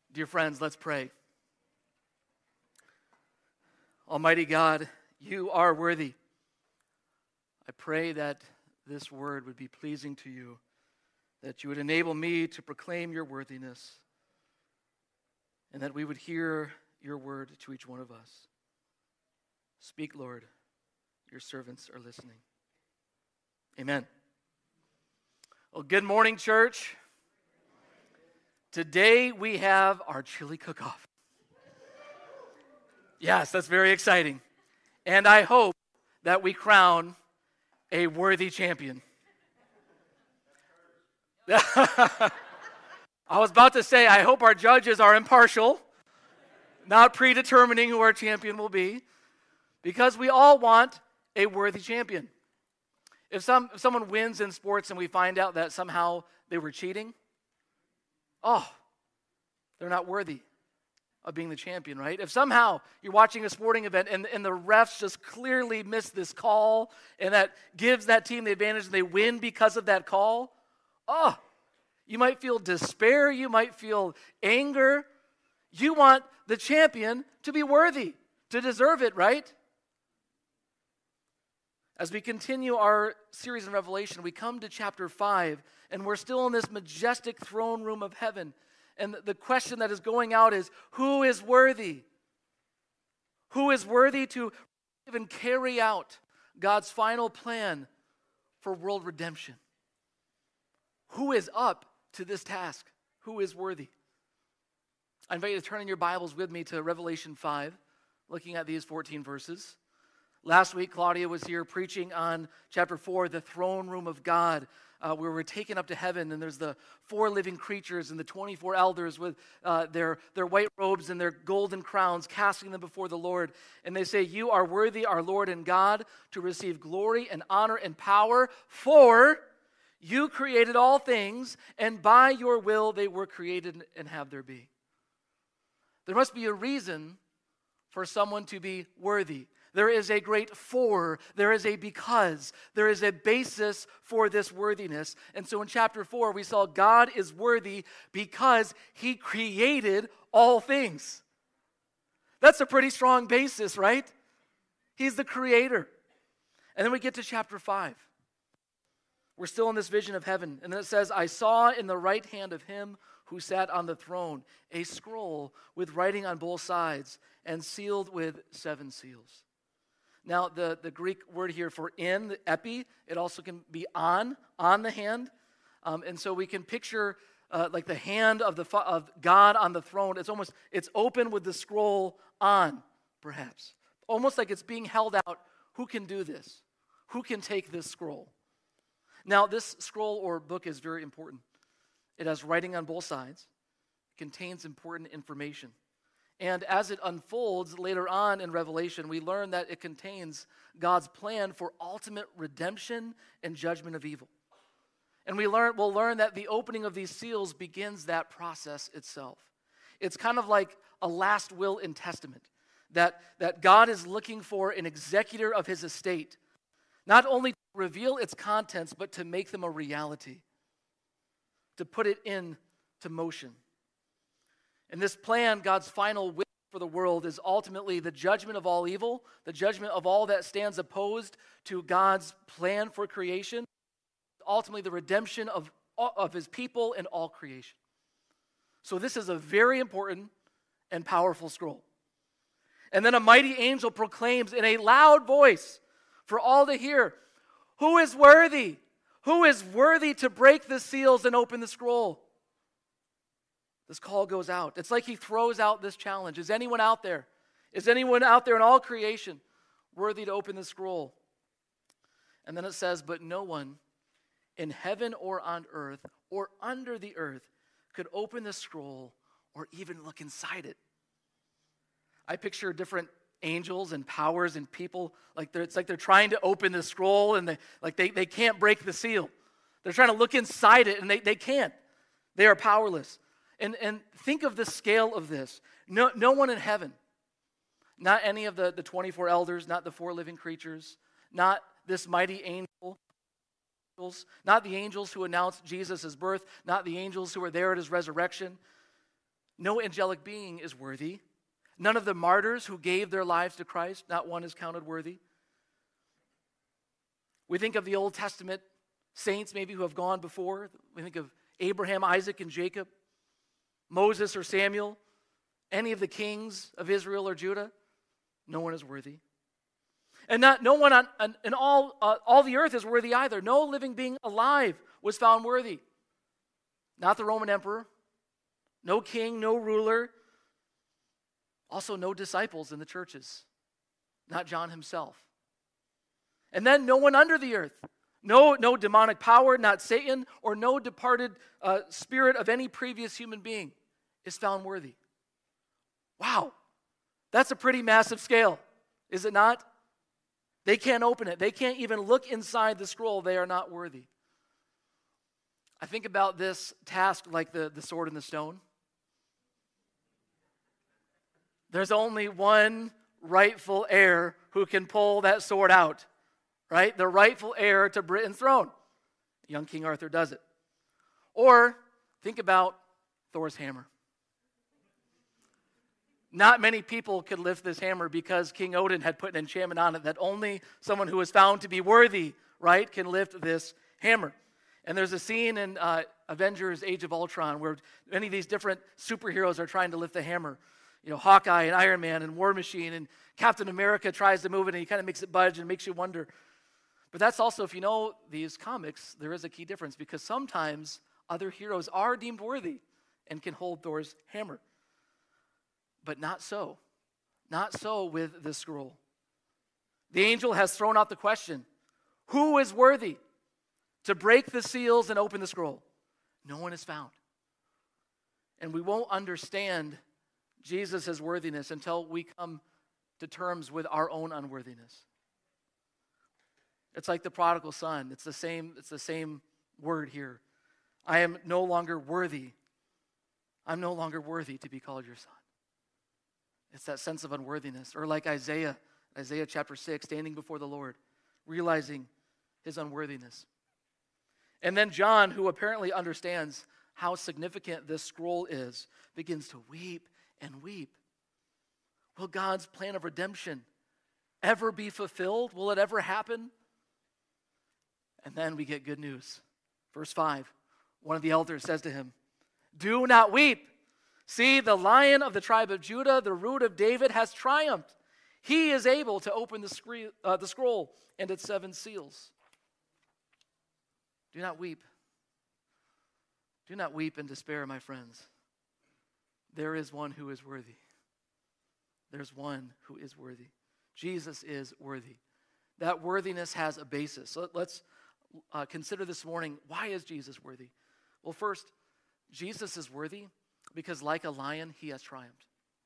Dear friends, let's pray. Almighty God, you are worthy. I pray that this word would be pleasing to you, that you would enable me to proclaim your worthiness, and that we would hear your word to each one of us. Speak, Lord. Your servants are listening. Amen. Well, good morning, church. Today we have our chili cook-off. Yes, that's very exciting. And I hope that we crown a worthy champion. I was about to say, I hope our judges are impartial, not predetermining who our champion will be, because we all want a worthy champion. If someone wins in sports and we find out that somehow they were cheating, they're not worthy of being the champion, right? If somehow you're watching a sporting event and the refs just clearly miss this call and that gives that team the advantage and they win because of that call, you might feel despair, you might feel anger. You want the champion to be worthy, to deserve it, right? As we continue our series in Revelation, we come to chapter 5, and we're still in this majestic throne room of heaven. And the question that is going out is, who is worthy? Who is worthy to even carry out God's final plan for world redemption? Who is up to this task? Who is worthy? I invite you to turn in your Bibles with me to Revelation 5, looking at these 14 verses. Last week, Claudia was here preaching on chapter 4, the throne room of God, where we're taken up to heaven, and there's the 4 living creatures and the 24 elders with their white robes and their golden crowns, casting them before the Lord. And they say, "You are worthy, our Lord and God, to receive glory and honor and power, for you created all things, and by your will they were created and have their being." There must be a reason for someone to be worthy. There is a great for, there is a because, there is a basis for this worthiness. And so in chapter 4, we saw God is worthy because he created all things. That's a pretty strong basis, right? He's the creator. And then we get to chapter 5. We're still in this vision of heaven. And then it says, "I saw in the right hand of him who sat on the throne a scroll with writing on both sides and sealed with 7 seals." Now, the Greek word here for in, the epi, it also can be on the hand. And so we can picture like the hand of God on the throne. It's open with the scroll on, perhaps. Almost like it's being held out. Who can do this? Who can take this scroll? Now, this scroll or book is very important. It has writing on both sides. It contains important information. And as it unfolds later on in Revelation, we learn that it contains God's plan for ultimate redemption and judgment of evil. And we'll learn that the opening of these seals begins that process itself. It's kind of like a last will and testament, that God is looking for an executor of his estate, not only to reveal its contents, but to make them a reality, to put it into motion. And this plan, God's final will for the world, is ultimately the judgment of all evil, the judgment of all that stands opposed to God's plan for creation, ultimately the redemption of his people and all creation. So this is a very important and powerful scroll. And then a mighty angel proclaims in a loud voice for all to hear, "Who is worthy? Who is worthy to break the seals and open the scroll?" This call goes out. It's like he throws out this challenge. Is anyone out there? Is anyone out there in all creation worthy to open the scroll? And then it says, "But no one in heaven or on earth or under the earth could open the scroll or even look inside it." I picture different angels and powers and people, it's like they're trying to open the scroll and they can't break the seal. They're trying to look inside it and they can't. They are powerless. And think of the scale of this. No one in heaven, not any of the 24 elders, not the 4 living creatures, not this mighty angel, not the angels who announced Jesus' birth, not the angels who were there at his resurrection. No angelic being is worthy. None of the martyrs who gave their lives to Christ, not one is counted worthy. We think of the Old Testament saints maybe who have gone before. We think of Abraham, Isaac, and Jacob, Moses or Samuel, any of the kings of Israel or Judah. No one is worthy. And no one in all the earth is worthy either. No living being alive was found worthy. Not the Roman emperor, no king, no ruler. Also no disciples in the churches, not John himself. And then no one under the earth. No demonic power, not Satan, or no departed spirit of any previous human being is found worthy. Wow, that's a pretty massive scale, is it not? They can't open it. They can't even look inside the scroll. They are not worthy. I think about this task like the sword and the stone. There's only one rightful heir who can pull that sword out, right? The rightful heir to Britain's throne. Young King Arthur does it. Or think about Thor's hammer. Not many people could lift this hammer because King Odin had put an enchantment on it that only someone who is found to be worthy, right, can lift this hammer. And there's a scene in Avengers Age of Ultron where many of these different superheroes are trying to lift the hammer. You know, Hawkeye and Iron Man and War Machine, and Captain America tries to move it and he kind of makes it budge and makes you wonder. But that's also, if you know these comics, there is a key difference because sometimes other heroes are deemed worthy and can hold Thor's hammer. But not so. Not so with this scroll. The angel has thrown out the question, who is worthy to break the seals and open the scroll? No one is found. And we won't understand Jesus' worthiness until we come to terms with our own unworthiness. It's like the prodigal son. It's the same word here. I am no longer worthy. I'm no longer worthy to be called your son. It's that sense of unworthiness. Or like Isaiah chapter 6, standing before the Lord, realizing his unworthiness. And then John, who apparently understands how significant this scroll is, begins to weep and weep. Will God's plan of redemption ever be fulfilled? Will it ever happen? And then we get good news. Verse 5, one of the elders says to him, do not weep. See, the Lion of the tribe of Judah, the Root of David, has triumphed. He is able to open the scroll and its 7 seals. Do not weep. Do not weep in despair, my friends. There is one who is worthy. There's one who is worthy. Jesus is worthy. That worthiness has a basis. So let's consider this morning, why is Jesus worthy? Well, first, Jesus is worthy because like a lion, he has triumphed.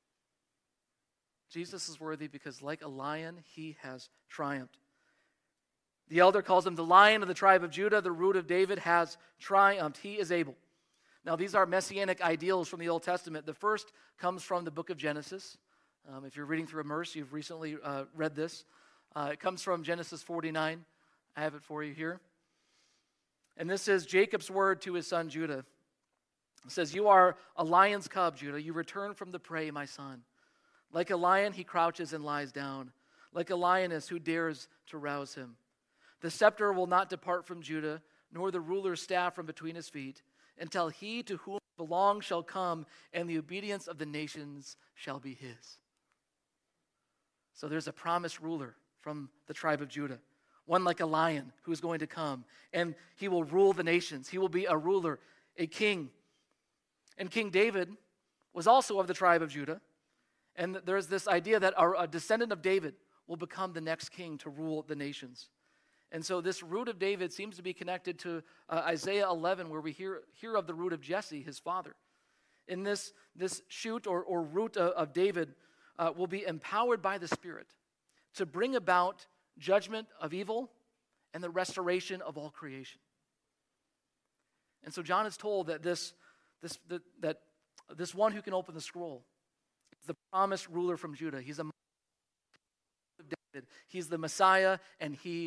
Jesus is worthy because like a lion, he has triumphed. The elder calls him the Lion of the tribe of Judah, the Root of David has triumphed. He is able. Now, these are messianic ideals from the Old Testament. The first comes from the book of Genesis. If you're reading through Immerse, you've recently read this. It comes from Genesis 49. I have it for you here. And this is Jacob's word to his son Judah. It says, you are a lion's cub, Judah. You return from the prey, my son. Like a lion, he crouches and lies down. Like a lioness, who dares to rouse him? The scepter will not depart from Judah, nor the ruler's staff from between his feet, until he to whom it belongs shall come, and the obedience of the nations shall be his. So there's a promised ruler from the tribe of Judah, one like a lion who is going to come, and he will rule the nations. He will be a ruler, a king. And King David was also of the tribe of Judah, and there's this idea that a descendant of David will become the next king to rule the nations. And so this root of David seems to be connected to Isaiah 11, where we hear of the root of Jesse, his father. And this shoot or root of David will be empowered by the Spirit to bring about judgment of evil and the restoration of all creation. And so John is told that this one who can open the scroll is the promised ruler from Judah. He's a of David. He's the Messiah, and he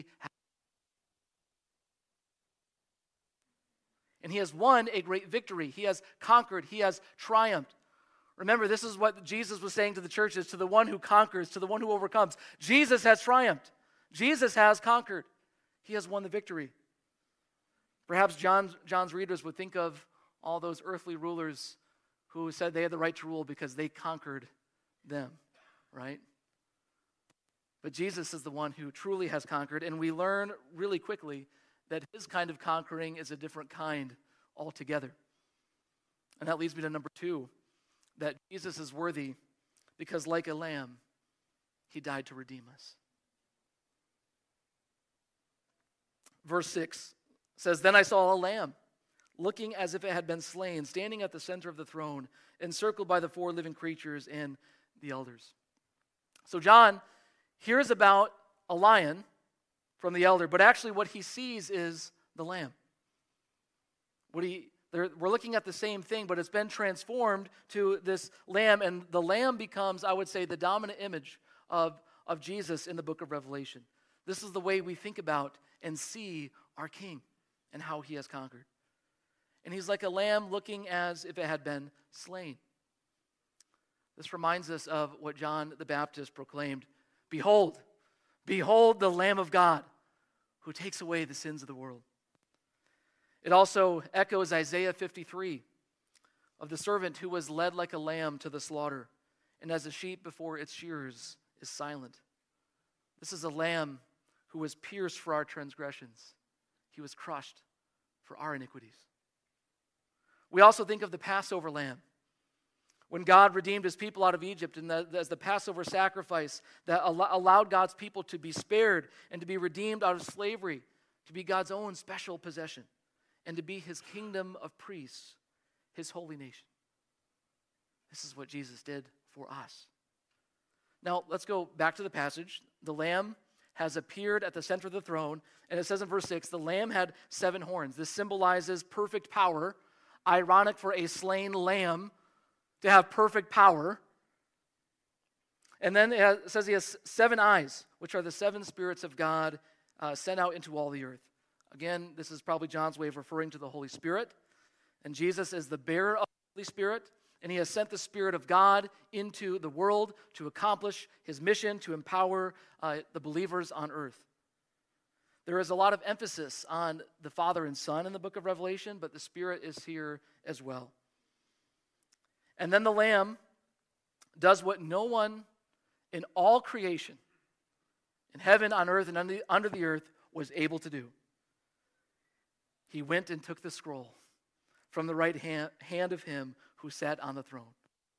has won a great victory. He has conquered. He has triumphed. Remember, this is what Jesus was saying to the churches, to the one who conquers, to the one who overcomes. Jesus has triumphed. Jesus has conquered. He has won the victory. Perhaps John's readers would think of all those earthly rulers who said they had the right to rule because they conquered them, right? But Jesus is the one who truly has conquered, and we learn really quickly that his kind of conquering is a different kind altogether. And that leads me to number 2, that Jesus is worthy because like a lamb, he died to redeem us. Verse 6 says, "Then I saw a lamb, looking as if it had been slain, standing at the center of the throne, encircled by the 4 living creatures and the elders." So John hears about a lion from the elder, but actually what he sees is the lamb. We're looking at the same thing, but it's been transformed to this lamb, and the lamb becomes, I would say, the dominant image of Jesus in the book of Revelation. This is the way we think about and see our King and how he has conquered. And he's like a lamb looking as if it had been slain. This reminds us of what John the Baptist proclaimed, "Behold, behold the Lamb of God who takes away the sins of the world." It also echoes Isaiah 53 of the servant who was led like a lamb to the slaughter, and as a sheep before its shearers is silent. This is a lamb who was pierced for our transgressions. He was crushed for our iniquities. We also think of the Passover lamb. When God redeemed his people out of Egypt, and as the Passover sacrifice that allowed God's people to be spared and to be redeemed out of slavery, to be God's own special possession, and to be his kingdom of priests, his holy nation. This is what Jesus did for us. Now, let's go back to the passage. The Lamb has appeared at the center of the throne, and it says in verse 6, the Lamb had 7 horns. This symbolizes perfect power. Ironic for a slain lamb to have perfect power. And then it says he has 7 eyes, which are the 7 spirits of God sent out into all the earth. Again, this is probably John's way of referring to the Holy Spirit. And Jesus is the bearer of the Holy Spirit, and he has sent the Spirit of God into the world to accomplish his mission, to empower the believers on earth. There is a lot of emphasis on the Father and Son in the book of Revelation, but the Spirit is here as well. And then the Lamb does what no one in all creation, in heaven, on earth, and under the earth, was able to do. He went and took the scroll from the right hand of him who sat on the throne.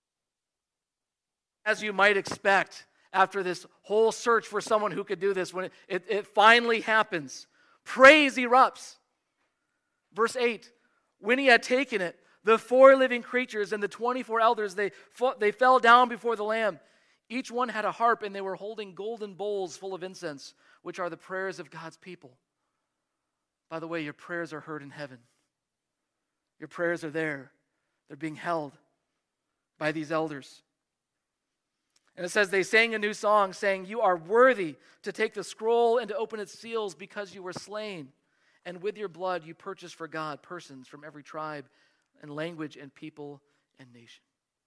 As you might expect, after this whole search for someone who could do this, when it finally happens, praise erupts. Verse 8, when he had taken it, the 4 living creatures and the 24 elders, they fell down before the Lamb. Each one had a harp, and they were holding golden bowls full of incense, which are the prayers of God's people. By the way, your prayers are heard in heaven. Your prayers are there. They're being held by these elders. And it says they sang a new song, saying, "You are worthy to take the scroll and to open its seals because you were slain. And with your blood you purchased for God persons from every tribe and language and people and nation."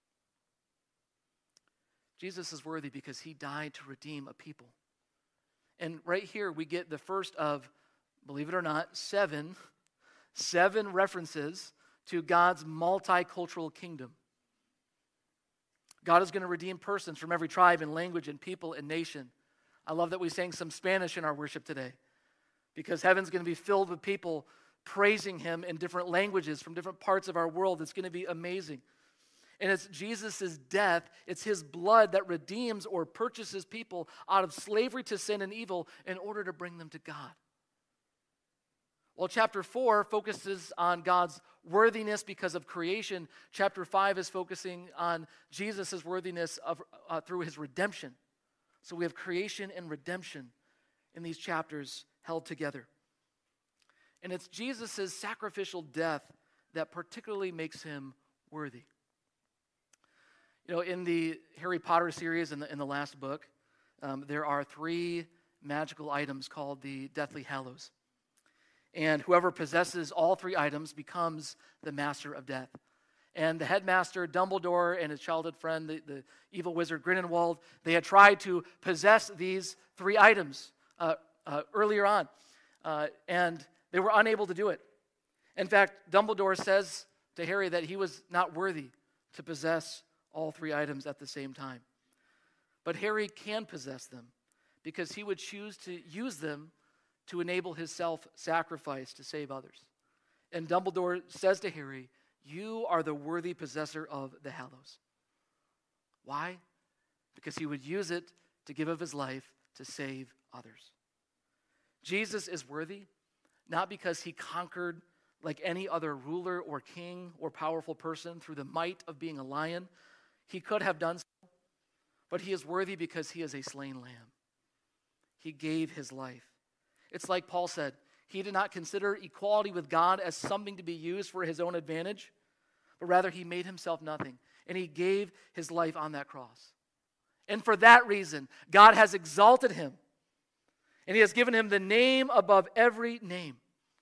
Jesus is worthy because he died to redeem a people. And right here we get the first of, believe it or not, seven references to God's multicultural kingdom. God is going to redeem persons from every tribe and language and people and nation. I love that we sang some Spanish in our worship today, because heaven's going to be filled with people praising him in different languages from different parts of our world. It's going to be amazing. And it's Jesus' death, it's his blood that redeems or purchases people out of slavery to sin and evil in order to bring them to God. While chapter 4 focuses on God's worthiness because of creation, chapter 5 is focusing on Jesus' worthiness through his redemption. So we have creation and redemption in these chapters held together. And it's Jesus' sacrificial death that particularly makes him worthy. You know, in the Harry Potter series, in the last book, there are 3 magical items called the Deathly Hallows. And whoever possesses all 3 items becomes the master of death. And the headmaster, Dumbledore, and his childhood friend, the evil wizard Grindelwald, they had tried to possess these 3 items earlier on, and they were unable to do it. In fact, Dumbledore says to Harry that he was not worthy to possess all 3 items at the same time. But Harry can possess them because he would choose to use them to enable his self-sacrifice to save others. And Dumbledore says to Harry, "You are the worthy possessor of the Hallows." Why? Because he would use it to give of his life to save others. Jesus is worthy, not because he conquered like any other ruler or king or powerful person through the might of being a lion. He could have done so, but he is worthy because he is a slain lamb. He gave his life. It's like Paul said, he did not consider equality with God as something to be used for his own advantage, but rather he made himself nothing, and he gave his life on that cross. And for that reason, God has exalted him, and he has given him the name above every name.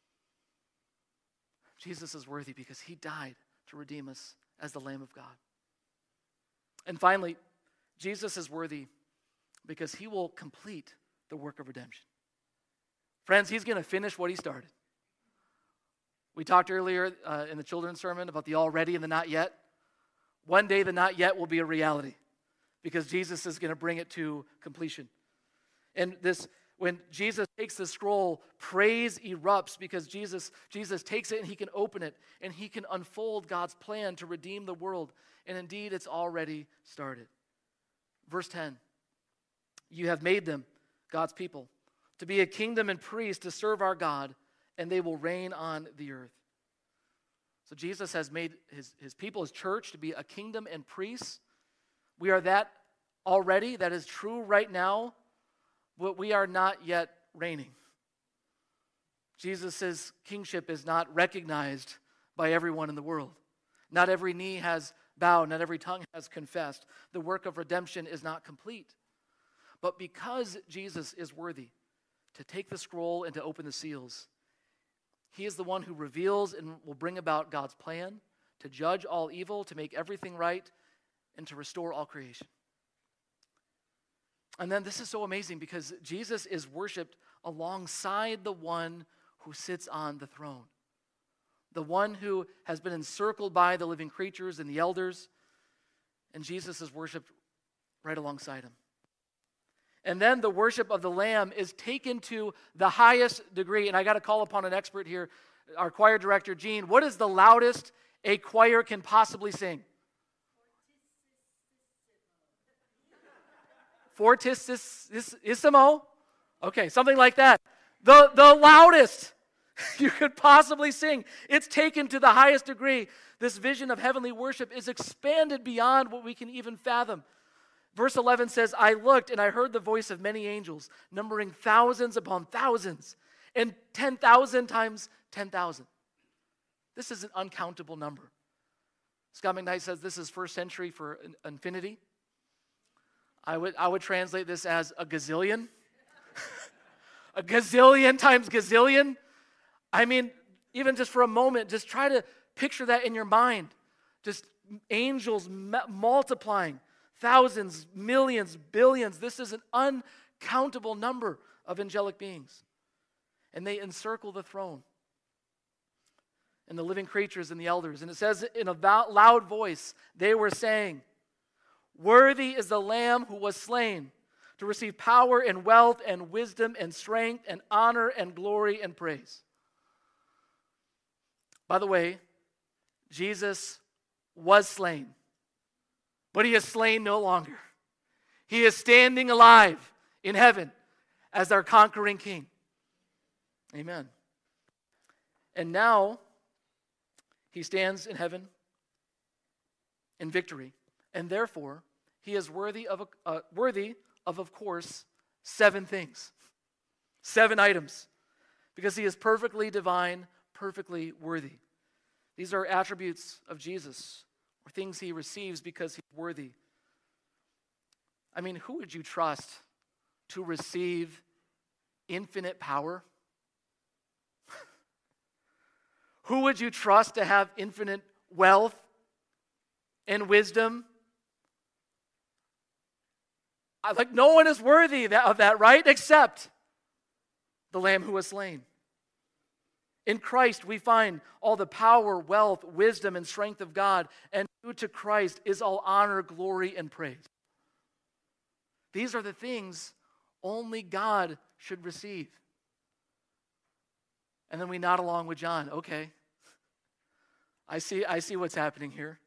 Jesus is worthy because he died to redeem us as the Lamb of God. And finally, Jesus is worthy because he will complete the work of redemption. Friends, he's going to finish what he started. We talked earlier in the children's sermon about the already and the not yet. One day the not yet will be a reality because Jesus is going to bring it to completion. And when Jesus takes the scroll, praise erupts because Jesus takes it and he can open it and he can unfold God's plan to redeem the world. And indeed, it's already started. Verse 10, you have made them, God's people, to be a kingdom and priests to serve our God, and they will reign on the earth. So Jesus has made his people, his church, to be a kingdom and priests. We are that already. That is true right now, but we are not yet reigning. Jesus' kingship is not recognized by everyone in the world. Not every knee has bowed, not every tongue has confessed. The work of redemption is not complete. But because Jesus is worthy to take the scroll and to open the seals, he is the one who reveals and will bring about God's plan to judge all evil, to make everything right, and to restore all creation. And then this is so amazing because Jesus is worshiped alongside the one who sits on the throne. The one who has been encircled by the living creatures and the elders, and Jesus is worshiped right alongside him. And then the worship of the Lamb is taken to the highest degree. And I got to call upon an expert here, our choir director, Gene. What is the loudest a choir can possibly sing? Fortissimo? Okay, something like that. The loudest you could possibly sing. It's taken to the highest degree. This vision of heavenly worship is expanded beyond what we can even fathom. Verse 11 says, I looked and I heard the voice of many angels, numbering thousands upon thousands, and 10,000 times 10,000. This is an uncountable number. Scott McKnight says this is first century for infinity. I would translate this as a gazillion. A gazillion times gazillion. I mean, even just for a moment, just try to picture that in your mind. Just angels multiplying. Thousands, millions, billions. This is an uncountable number of angelic beings. And they encircle the throne. And the living creatures and the elders. And it says in a loud voice, they were saying, worthy is the Lamb who was slain to receive power and wealth and wisdom and strength and honor and glory and praise. By the way, Jesus was slain. But he is slain no longer. He is standing alive in heaven as our conquering king. Amen. And now he stands in heaven in victory. And therefore, he is worthy of course, 7 things. 7 items. Because he is perfectly divine, perfectly worthy. These are attributes of Jesus, or things he receives because he's worthy. I mean, who would you trust to receive infinite power? Who would you trust to have infinite wealth and wisdom. Like no one is worthy of that, right? Except the Lamb who was slain. In Christ, we find all the power, wealth, wisdom, and strength of God, and due to Christ is all honor, glory, and praise. These are the things only God should receive. And then we nod along with John. Okay, I see what's happening here.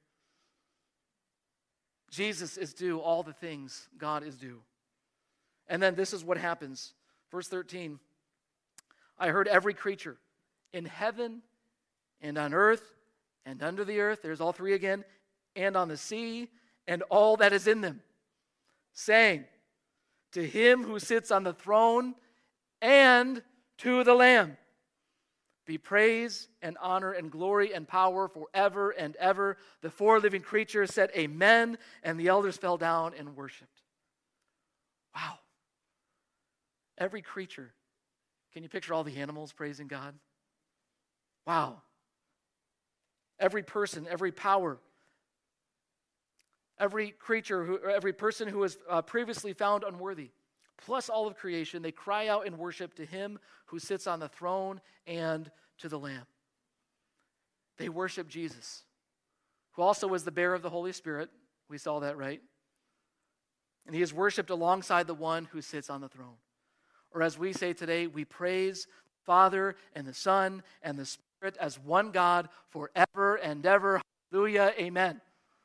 Jesus is due all the things God is due. And then this is what happens. Verse 13, I heard every creature in heaven and on earth and under the earth, there's all three again, and on the sea and all that is in them, saying, to him who sits on the throne and to the Lamb be praise and honor and glory and power forever and ever. The four living creatures said amen, and the elders fell down and worshiped. Wow. Every creature. Can you picture all the animals praising God? Wow. Every person, every power, every creature, every person who was previously found unworthy, plus all of creation, they cry out in worship to him who sits on the throne and to the Lamb. They worship Jesus, who also was the bearer of the Holy Spirit. We saw that, right? And he is worshiped alongside the one who sits on the throne. Or as we say today, we praise the Father and the Son and the Spirit as one God forever and ever. Hallelujah, amen.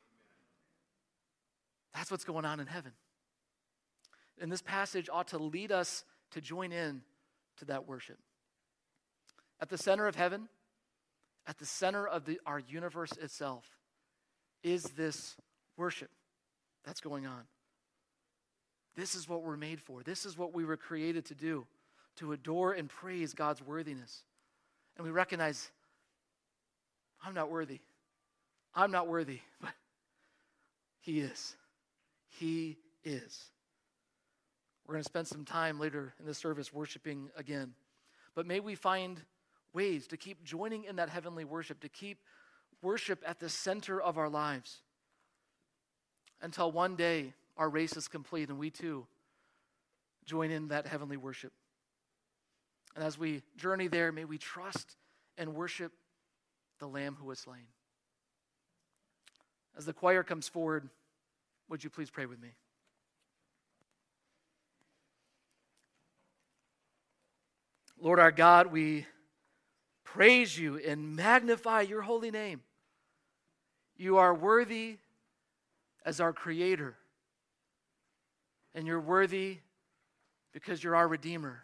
That's what's going on in heaven. And this passage ought to lead us to join in to that worship. At the center of heaven, at the center of our universe itself, is this worship that's going on. This is what we're made for. This is what we were created to do, to adore and praise God's worthiness. And we recognize, I'm not worthy. I'm not worthy, but he is. He is. We're going to spend some time later in this service worshiping again. But may we find ways to keep joining in that heavenly worship, to keep worship at the center of our lives until one day our race is complete and we too join in that heavenly worship. And as we journey there, may we trust and worship the Lamb who was slain. As the choir comes forward, would you please pray with me? Lord our God, we praise you and magnify your holy name. You are worthy as our Creator. And you're worthy because you're our Redeemer.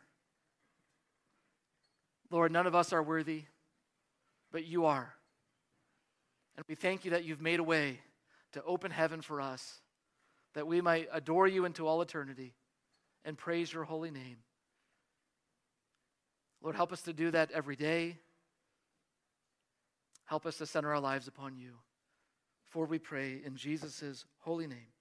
Lord, none of us are worthy, but you are. And we thank you that you've made a way to open heaven for us, that we might adore you into all eternity and praise your holy name. Lord, help us to do that every day. Help us to center our lives upon you. For we pray in Jesus' holy name.